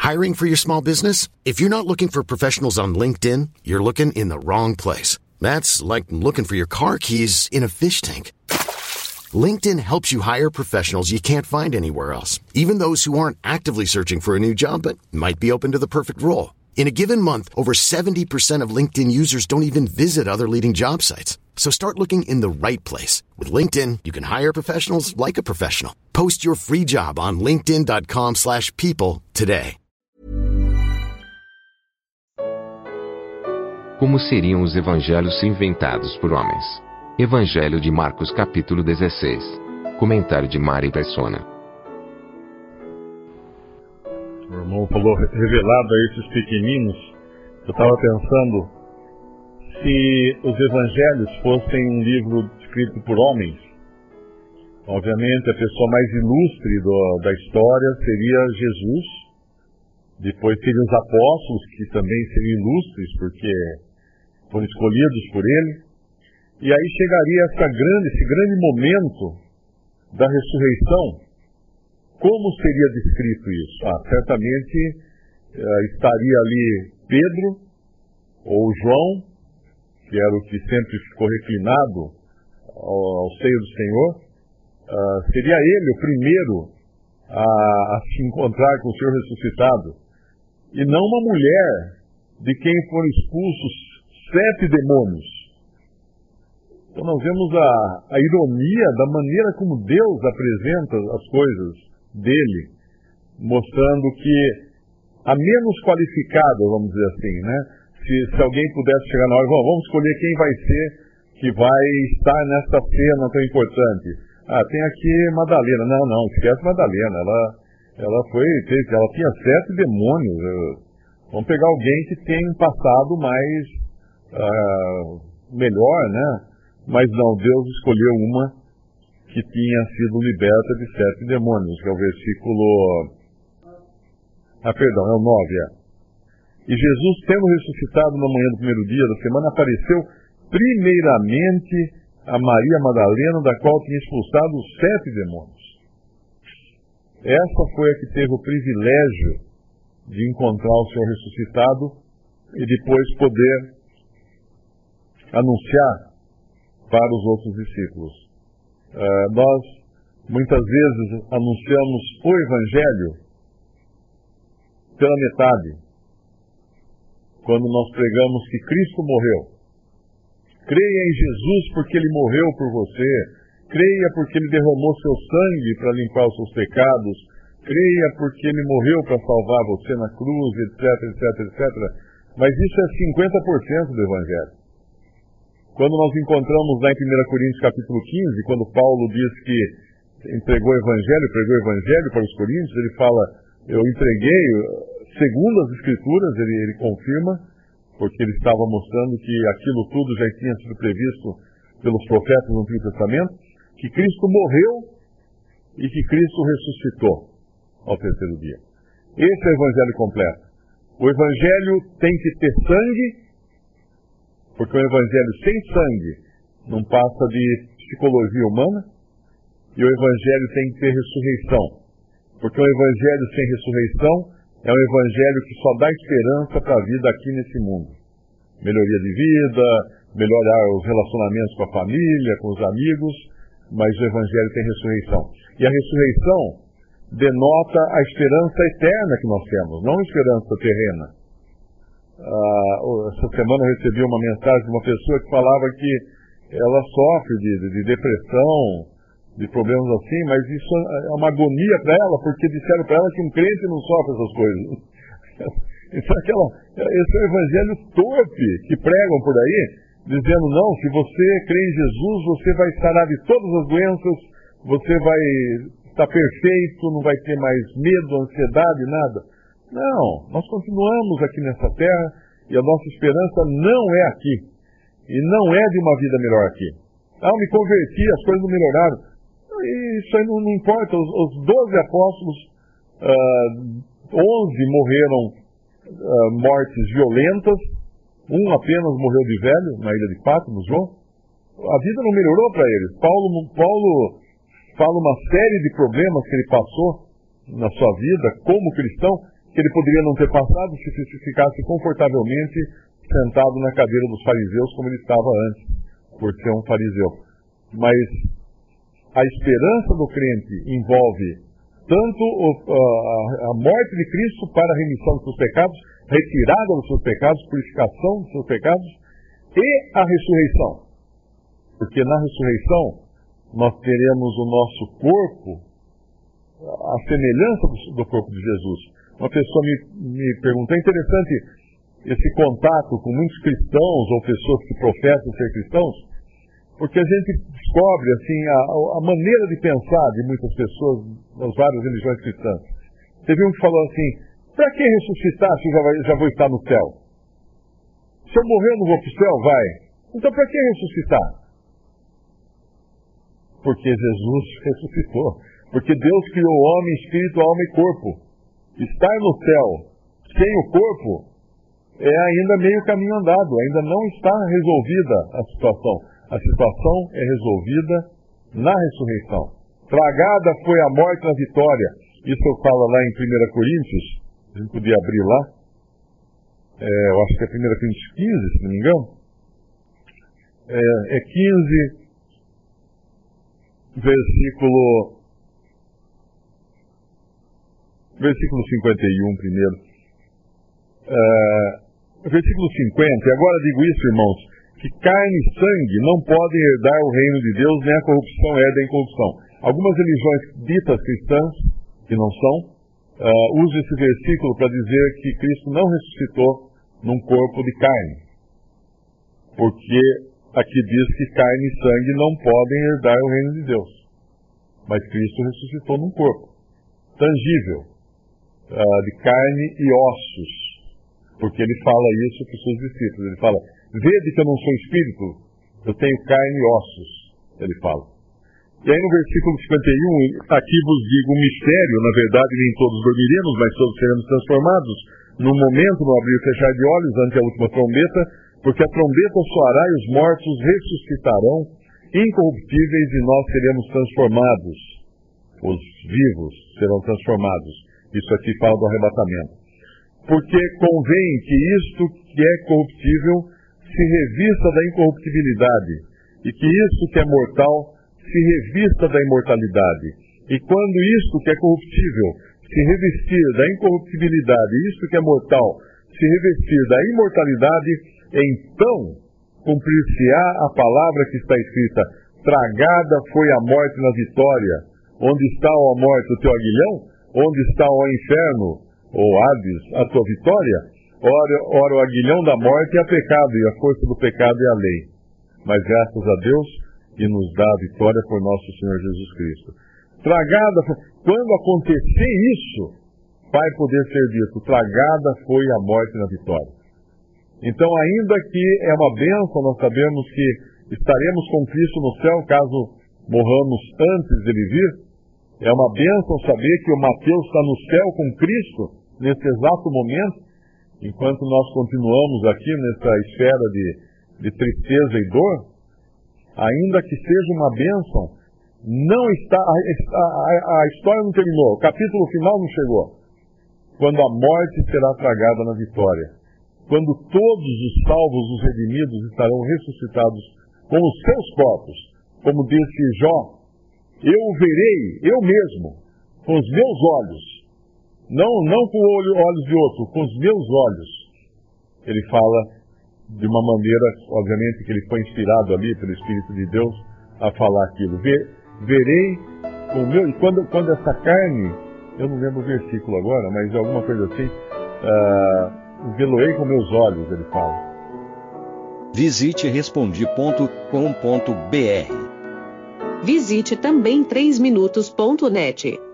Hiring for your small business? If you're not looking for professionals on LinkedIn, you're looking in the wrong place. That's like looking for your car keys in a fish tank. LinkedIn helps you hire professionals you can't find anywhere else, even those who aren't actively searching for a new job but might be open to the perfect role. In a given month, over 70% of LinkedIn users don't even visit other leading job sites. So start looking in the right place. With LinkedIn, you can hire professionals like a professional. Post your free job on linkedin.com/people today. Como seriam os evangelhos inventados por homens? Evangelho de Marcos capítulo 16. Comentário de Mari Persona. O irmão falou revelado a esses pequeninos. Eu estava pensando, se os evangelhos fossem um livro escrito por homens, obviamente a pessoa mais ilustre da história seria Jesus. Depois seriam os apóstolos, que também seriam ilustres, porque foram escolhidos por ele. E aí chegaria esse grande momento da ressurreição. Como seria descrito isso? Certamente estaria ali Pedro ou João, que era o que sempre ficou reclinado ao seio do Senhor. Seria ele o primeiro a se encontrar com o Senhor ressuscitado. E não uma mulher de quem foram expulsos 7 demônios. Então nós vemos a ironia da maneira como Deus apresenta as coisas dele, mostrando que a menos qualificada, vamos dizer assim, né? Se alguém pudesse chegar na hora, vamos escolher quem vai ser que vai estar nesta cena tão importante. Tem aqui Madalena. Não, esquece Madalena. Ela tinha 7 demônios. Vamos pegar alguém que tem um passado mais melhor, né? Mas não, Deus escolheu uma que tinha sido liberta de 7 demônios, que é o versículo... é o 9, E Jesus, tendo ressuscitado na manhã do primeiro dia da semana, apareceu primeiramente a Maria Madalena, da qual tinha expulsado os 7 demônios. Essa foi a que teve o privilégio de encontrar o Senhor ressuscitado e depois poder anunciar para os outros discípulos. Nós, muitas vezes, anunciamos o Evangelho pela metade, quando nós pregamos que Cristo morreu. Creia em Jesus porque Ele morreu por você. Creia porque Ele derramou seu sangue para limpar os seus pecados. Creia porque Ele morreu para salvar você na cruz, etc. Mas isso é 50% do Evangelho. Quando nós encontramos lá em 1 Coríntios capítulo 15, quando Paulo diz que pregou o Evangelho para os Coríntios, ele fala, eu entreguei, segundo as Escrituras, ele confirma, porque ele estava mostrando que aquilo tudo já tinha sido previsto pelos profetas no Antigo Testamento, que Cristo morreu e que Cristo ressuscitou ao terceiro dia. Esse é o Evangelho completo. O Evangelho tem que ter sangue, porque o Evangelho sem sangue não passa de psicologia humana, e o Evangelho tem que ter ressurreição, porque o Evangelho sem ressurreição é um Evangelho que só dá esperança para a vida aqui nesse mundo. Melhoria de vida, melhorar os relacionamentos com a família, com os amigos, mas o Evangelho tem ressurreição. E a ressurreição denota a esperança eterna que nós temos, não a esperança terrena. Essa semana eu recebi uma mensagem de uma pessoa que falava que ela sofre de depressão, de problemas assim, mas isso é uma agonia para ela, porque disseram para ela que um crente não sofre essas coisas. Esse é o evangelho torpe que pregam por aí, dizendo, não, se você crê em Jesus, você vai sarar de todas as doenças, você vai estar perfeito, não vai ter mais medo, ansiedade, nada. Não, nós continuamos aqui nessa terra e a nossa esperança não é aqui. E não é de uma vida melhor aqui. Eu me converti, as coisas não melhoraram. E isso aí não importa. Os 12 apóstolos, 11 morreram mortes violentas, um apenas morreu de velho, na ilha de Patmos, João. A vida não melhorou para eles. Paulo fala uma série de problemas que ele passou na sua vida como cristão, que ele poderia não ter passado se ficasse confortavelmente sentado na cadeira dos fariseus como ele estava antes, por ser um fariseu. Mas a esperança do crente envolve tanto a morte de Cristo para a remissão dos seus pecados, retirada dos seus pecados, purificação dos seus pecados, e a ressurreição. Porque na ressurreição nós teremos o nosso corpo, a semelhança do corpo de Jesus. Uma pessoa me perguntou, é interessante esse contato com muitos cristãos ou pessoas que professam ser cristãos, porque a gente descobre assim, a maneira de pensar de muitas pessoas das várias religiões cristãs. Teve um que falou assim, para que ressuscitar se eu já vou estar no céu? Se eu morrer eu não vou para o céu? Vai. Então para que ressuscitar? Porque Jesus ressuscitou. Porque Deus criou o homem, espírito, alma e corpo. Estar no céu sem o corpo é ainda meio caminho andado, ainda não está resolvida a situação. A situação é resolvida na ressurreição. Tragada foi a morte na vitória. Isso fala lá em 1 Coríntios, a gente podia abrir lá, eu acho que é 1 Coríntios 15, se não me engano. É 15, versículo 51 primeiro. Versículo 50, e agora digo isso, irmãos, que carne e sangue não podem herdar o reino de Deus, nem a corrupção herda a incorrupção. Algumas religiões ditas cristãs, que não são, usam esse versículo para dizer que Cristo não ressuscitou num corpo de carne. Porque aqui diz que carne e sangue não podem herdar o reino de Deus. Mas Cristo ressuscitou num corpo tangível, de carne e ossos. Porque ele fala isso para os seus discípulos. Ele fala, vede que eu não sou espírito, eu tenho carne e ossos. Ele fala. E aí no versículo 51, aqui vos digo um mistério, na verdade nem todos dormiremos, mas todos seremos transformados no momento, no abrir e fechar de olhos, ante a última trombeta, porque a trombeta soará e os mortos ressuscitarão, incorruptíveis, e nós seremos transformados. Os vivos serão transformados. Isso aqui fala do arrebatamento. Porque convém que isto que é corruptível se revista da incorruptibilidade, e que isto que é mortal se revista da imortalidade. E quando isto que é corruptível se revestir da incorruptibilidade, e isto que é mortal se revestir da imortalidade, então cumprir-se-á a palavra que está escrita, tragada foi a morte na vitória. Onde está, ó morte, o teu aguilhão? Onde está, ó inferno, ou Hades, a tua vitória? Ora, o aguilhão da morte é pecado, e a força do pecado é a lei. Mas graças a Deus, que nos dá a vitória por nosso Senhor Jesus Cristo. Tragada, quando acontecer isso, vai poder ser dito, tragada foi a morte na vitória. Então, ainda que é uma bênção, nós sabemos que estaremos com Cristo no céu, caso morramos antes dele vir. É uma bênção saber que o Mateus está no céu com Cristo, nesse exato momento, enquanto nós continuamos aqui nessa esfera de tristeza e dor. Ainda que seja uma bênção, não está, a história não terminou, o capítulo final não chegou. Quando a morte será tragada na vitória, quando todos os salvos, os redimidos, estarão ressuscitados com os seus corpos, como disse Jó, eu o verei, eu mesmo, com os meus olhos, não com olhos de outro, com os meus olhos. Ele fala de uma maneira, obviamente, que ele foi inspirado ali pelo Espírito de Deus a falar aquilo. Verei com o meu... E quando essa carne, eu não lembro o versículo agora, mas alguma coisa assim, vê-lo-ei com meus olhos, ele fala. Visite respondi.com.br. Visite também 3minutos.net.